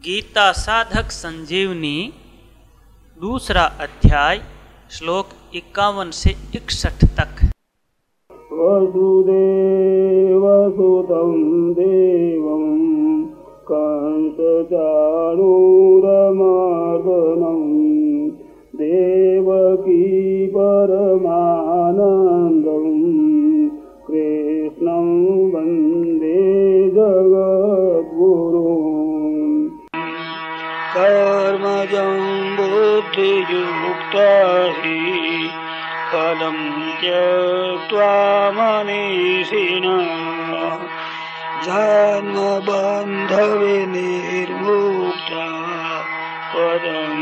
गीता साधक संजीवनी दूसरा अध्याय श्लोक 51 से 61 तक। वसुदेवसुतं देवं कंसचाणूरमर्दनं देवकी परमानन्दं कृष्णं वन्दे जगद्गुरुम्। कर्मजं बुद्धियुक्ता हि फलं त्यक्त्वा मनीषिणः जन्मबन्धविनिर्मुक्ता पदं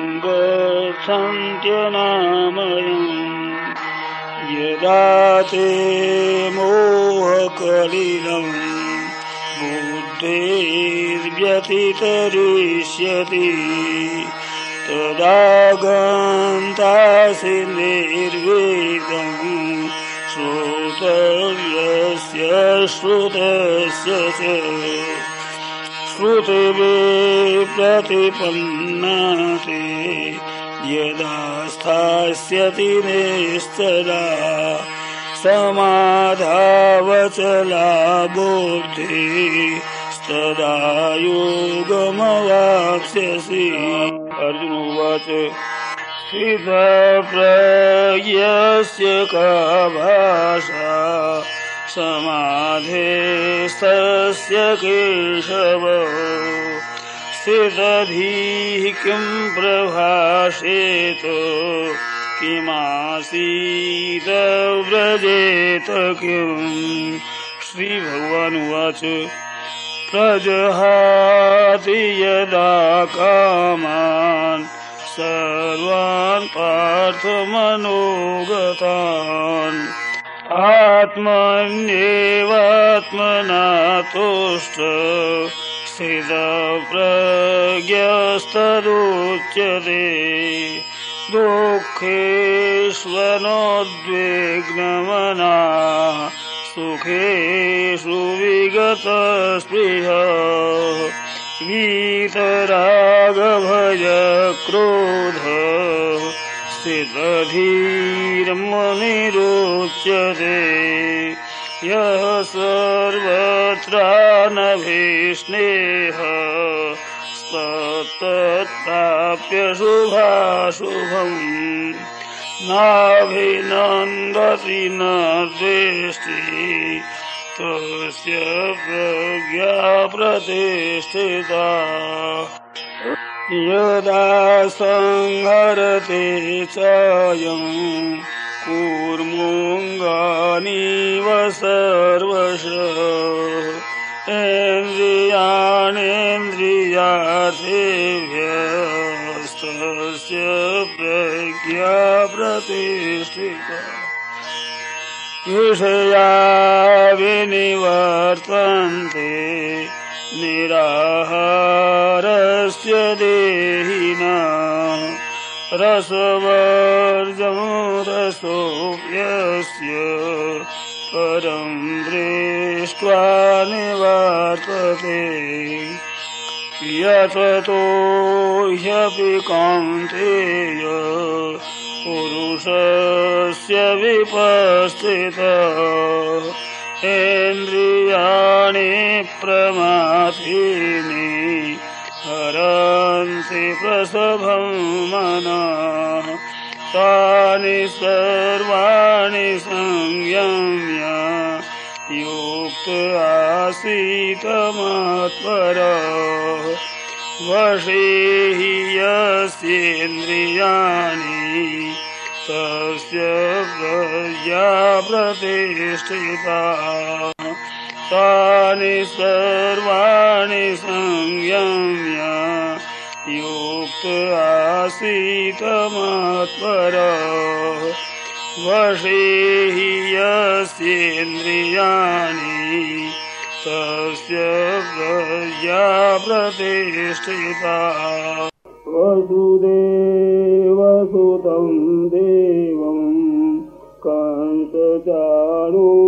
गच्छन्त्यनामयम्। यदा ते मोहकलिलं बुद्धिर्व्यतितरिष्यति तदा गन्तासि निर्वेदं श्रोतव्यस्य श्रुतस्य च। श्रुतिभिः प्रतिपन्ना ते यदा स्थास्यति निश्चला समाधावचला बुद्धिस्तदा योगमवाप्स्यसि। अर्जुन उवाच स्थितप्रज्ञस्य का भाषा समाधेस्तस्य केशव। स्थितधीः किं प्रभाषेत किमासीत व्रजेत किम्। श्री भगवान उवाच प्रजहाति यदा कामान् सर्वान् पार्थमनोगतान् आत्मन्येवात्मना तुष्टः स्थितप्रज्ञस्तदुच्यते। दुःखेष्वनुद्विग्नमनः सुखेषु विगतस्पृहः वीतरागभयक्रोधः स्थितधीर्मुनिरुच्यते। यः सर्वत्रानभिस्नेहः तत्प्राप्य शुभाशुभम्। नाभिनन्दति न द्वेष्टि तस्य प्रज्ञा प्रतिष्ठिता। यदा संहरते चायं कूर्मोऽङ्गानीव सर्वशः इन्द्रियाणीन्द्रियार्थेभ्यस्तस्य प्रज्ञा प्रतिष्ठिता। विषया विनिवर्तन्ते निराहारस्य देहिनः रसवर्जं रसोऽप्यस्य परं दृष्ट्वा निवर्तते। यततो ह्यपि कौन्तेय पुरुषस्य विपस्थितः इन्द्रियाणि प्रमाथीनि हरन्ति प्रसभं मनः। तानि सर्वाणि संयम्य युक्त आसीत् मत्परः। वशे हि यस्येन्द्रियाणि तस्य प्रज्ञा प्रतिष्ठिता। तानि सर्वाणि संयम्य युक्त आसीत् मत्परः। वशे हि यस्येन्द्रियाणि तस्य प्रज्ञा प्रतिष्ठिता। वसुदेवसुतं देवं कंसचाणूरमर्दनं